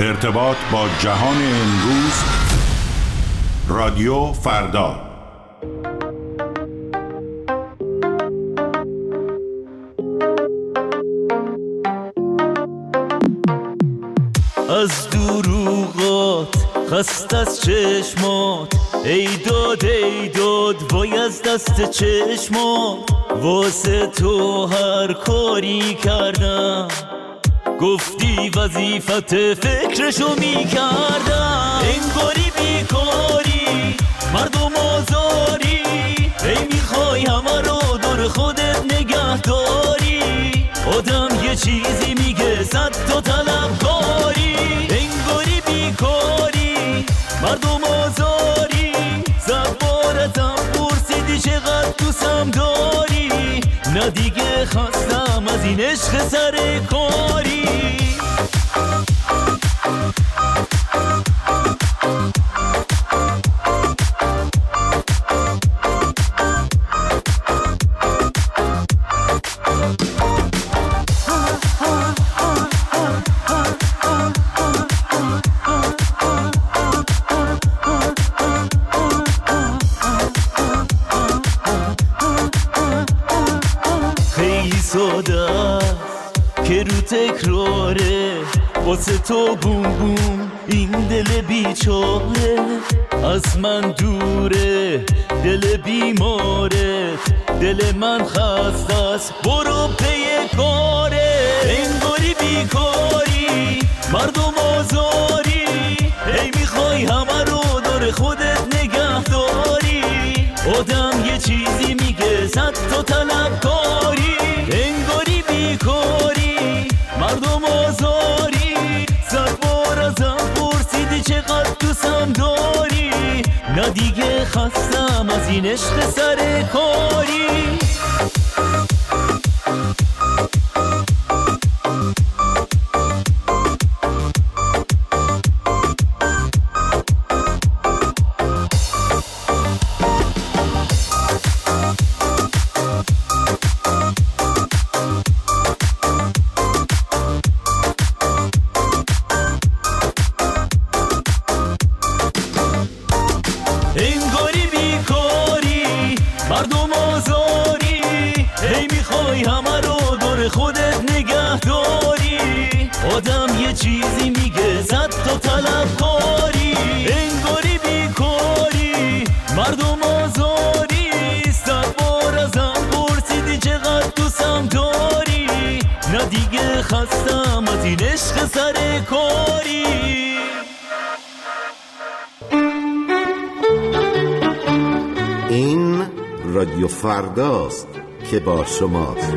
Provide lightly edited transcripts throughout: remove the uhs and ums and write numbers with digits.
ارتباط با جهان امروز. رادیو فردا. از دروغات خست از چشمات، ای داد وای از دست چشمات. واسه تو هر کاری کردم، گفتی وظیفت فکرشو میکردم. انگاری بیکاری مردم آزاری، ای میخوای همه رو دور خودت نگه داری. آدم یه چیزی میگه صد تا طلبکاری. انگاری بیکاری مردم آزاری، صد بار ازم پرسیدی چقدر دوستم داری. نه دیگه خستم از این عشق سر کاری. که رو تکراره واسه تو بوم بوم این دل بیچاره. از من دوره دل بیماره، دل من خسته است برو پی کاره. انگاری بیکاری مردم آزاری، ای میخوای همه رو دور خودت نگه داری. آدم یه چیزی میگه صد تا طلبکاری. انگاری بیکاری مردم آزاری، صد بار ازم پرسیدی چقدر دوستم داری. نه دیگه خستم از این عشق سر کاری. انگاری بیکاری مردم آزاری، ای میخوای همه رو دور خودت نگه داری. آدم یه چیزی میگه صد تا طلبکاری. انگاری بیکاری مردم آزاری، صد بار ازم پرسیدی چقدر دوستم داری. نه دیگه خستم از این عشق سر کاری. این رادیو فرداست که با شماست.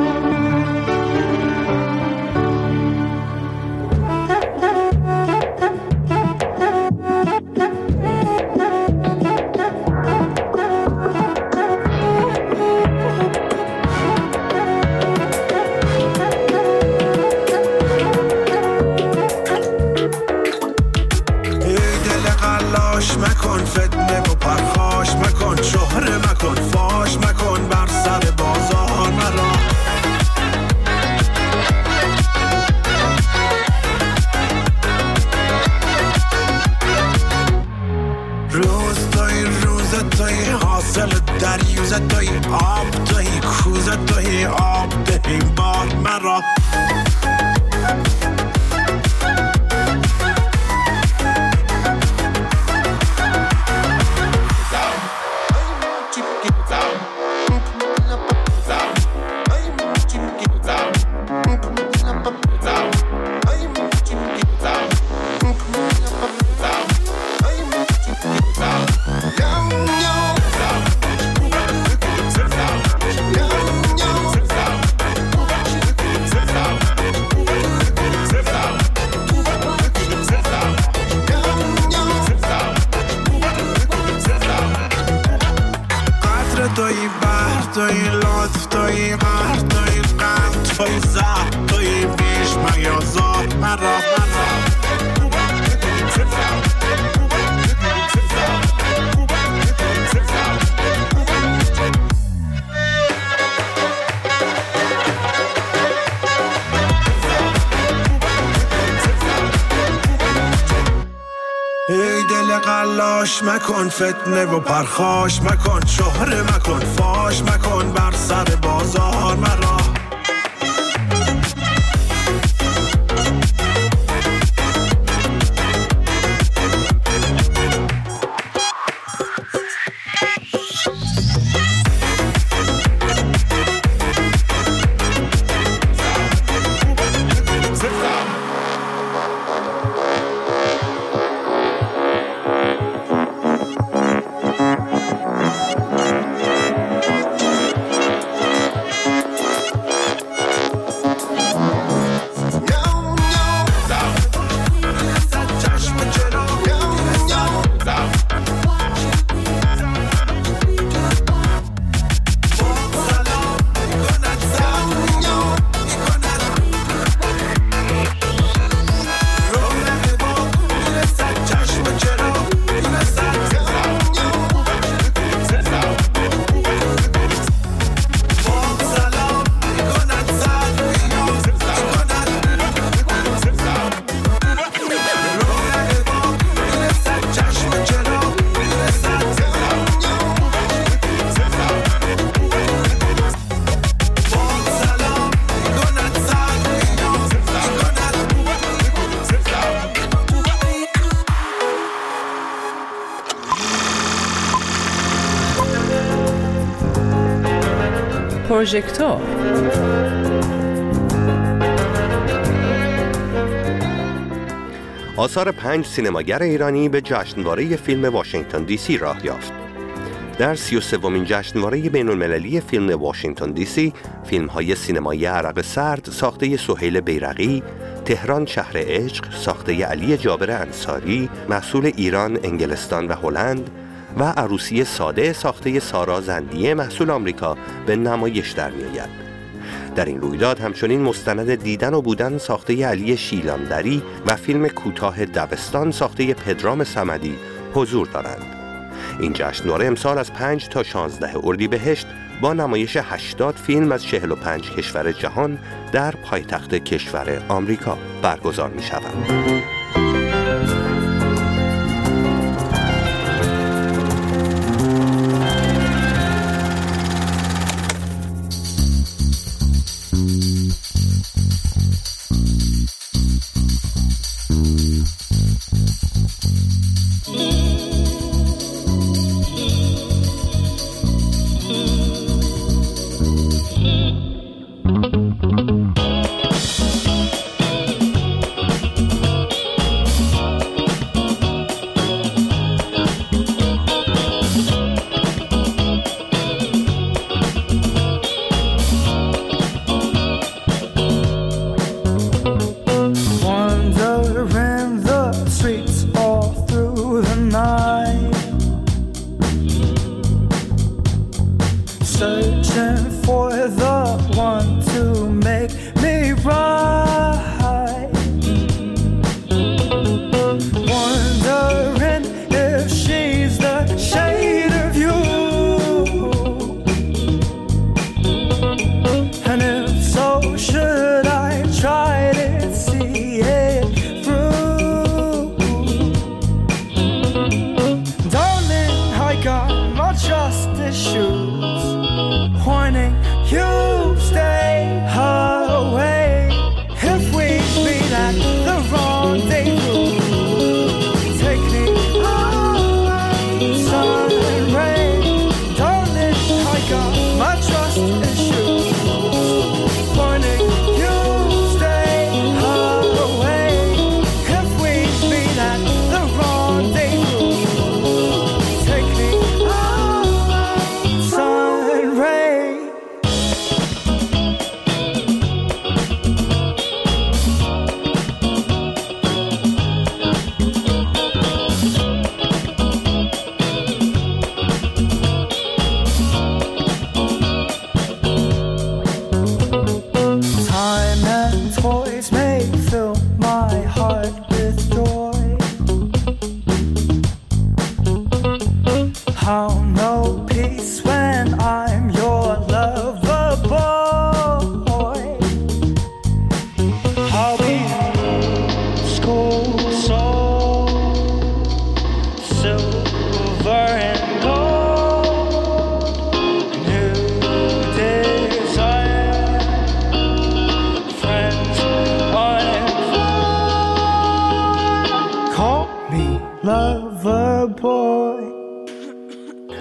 مکن فتنه و پرخاش مکن، شهره مکن فاش مکن، بر سر بازار مرا دل قلاش مکن، فتنه و پرخاش مکن، شهره مکن، فاش مکن، بر سر بازار مرا. پروژکتور. آثار 5 سینماگر ایرانی به جشنواره فیلم واشنگتن دی سی راه یافت. در 33مین جشنواره بین‌المللی فیلم واشنگتن دی سی، فیلم‌های سینمایی عرق سرد ساخته سهیل بیرقی، تهران شهر عشق ساخته علی جابر انصاری محصول ایران، انگلستان و هلند و عروسی ساده ساخته سارا زندیه محصول آمریکا به نمایش در می‌آید. در این رویداد همچنین مستند دیدن و بودن ساخته علی شیلاندری و فیلم کوتاه دبستان ساخته پدرام صمدی حضور دارند. این جشنواره امسال از 5 تا 16 اردیبهشت با نمایش 80 فیلم از 45 کشور جهان در پایتخت کشور آمریکا برگزار می شود.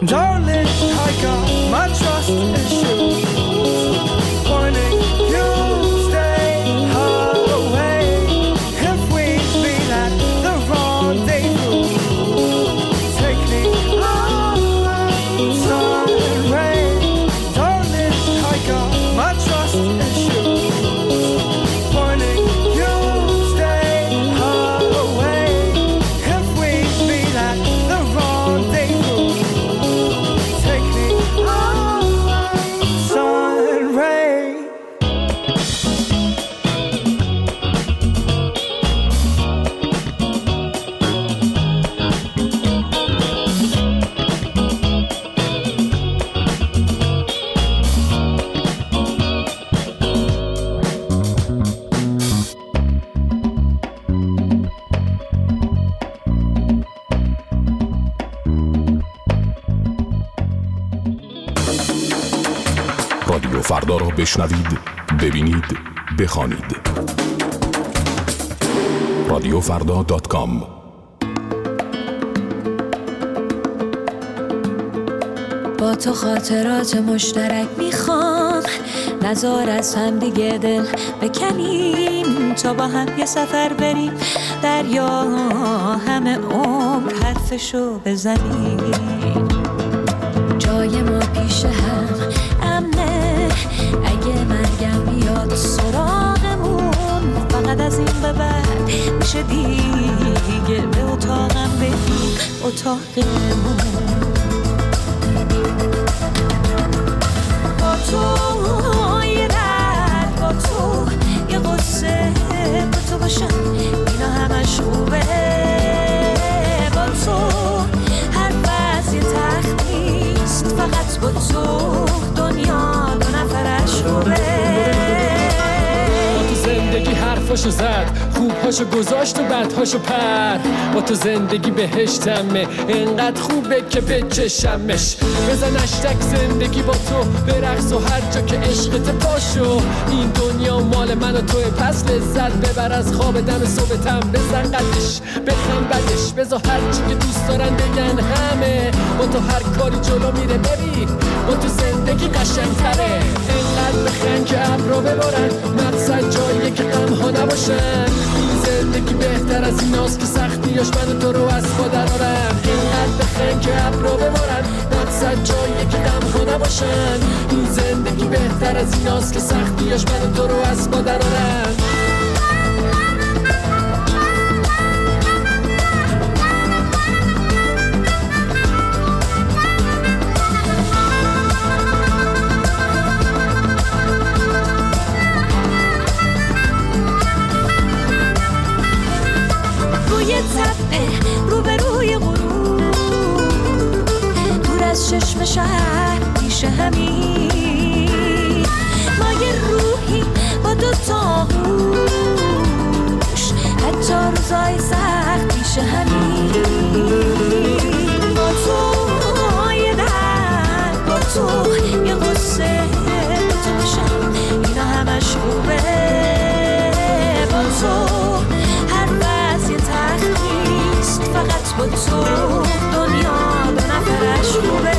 Darling, I got my trust issues. Warning, you stay away. If we meet at the rendezvous, take me on sun and rain. Darling, I got my trust issues. Warning, you stay away. If we meet at the rendezvous, take me on sun and rain. رادیو فردا را بشنوید، ببینید، بخوانید. رادیوفردا.com. با تو خاطرات مشترک میخوام، نذار از هم دیگه دل بکنیم، تا با هم یه سفر بریم دریا، همه عمر حرفشو بزنیم. جای ما پیش هم امنه، اگه مرگم بیاد سراغمون، فقط از این به بعد میشه دیگه به اتاقم بریم، اتاقمون. با تو یه درد، با تو یه قصه، با تو باشم اینا همش خوبه. با تو هر وضع یه تخت نیست، فقط با تو دنیا دو نفرش خوبه. با تو زندگی حرفاشو زد، خوبهاشو گذاشت و بدهاشو پر. با تو زندگی بهشتمه، انقدر خوبه که بچشمش. بزن اشتک زندگی با تو برقص، و هر جا که عشقت پاشو. این دنیا مال من و توه، پس لذت ببر از خواب دم صبحتم. بزن قدش بخم بدش، بذار هر چی که دوست دارن بگن همه. با تو هر کاری جلو میره، ببین با تو زندگی قشنگتره. انقدر بخن که ابرو ببارن، مقصد جاییه که غم ها نباشن. این زندگی بهتر از ایناست که سختیاش من و تو رو از پا درارن. اینقدر بخن که ابرو ببارن، مقصد جاییه که غم ها نباشن. این زندگی بهتر از ایناست که سختیاش من و تو رو از پا درارن. روبروی غروب، دور از چشم شهر پیش همین، ما یه روحی با دو تا گوش، حتی روزای سخت پیش همین. با تو یه درد، با تو یه قصه، با تو باشم اینا همش خوبه. با تو هر وضع تخت نیست، فقط با تو دنیا دو نفرش خوبه.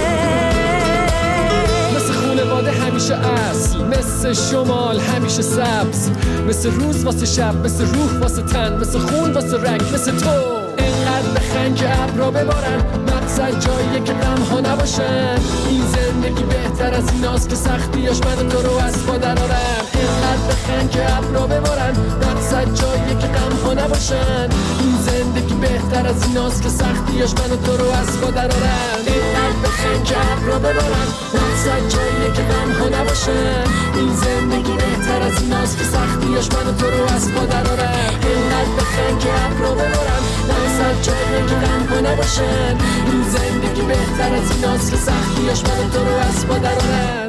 مثل خونواده همیشه اصل، مثل شمال همیشه سبز، مثل روز واسه شب، مثل روح واسه تن، مثل خون واسه رگ، مثل تو. انقدر بخن که ابرا ببارن، مقصد جاییه که غم ها نباشن. این زندگی بهتر از ایناست که سختیاش من تو رو از پا درارن. انقدر بخن که ابرا ببارن، مقصد جاییه که غم ها نباشن. این زندگی بهتر از ایناست که سختیاش من تو رو از پا درارن. انقدر بخن که ابرا ببارن، مقصد جاییه که غم ها نباشن. این زندگی بهتر از ایناست که سختیاش من تو رو از پا درارن. انقدر بخن که ابرا ببارن، مقصد جاییه که غم ها نباشن. این زندگی بهتر از ایناست که سختیاش من تو رو از پا درارن.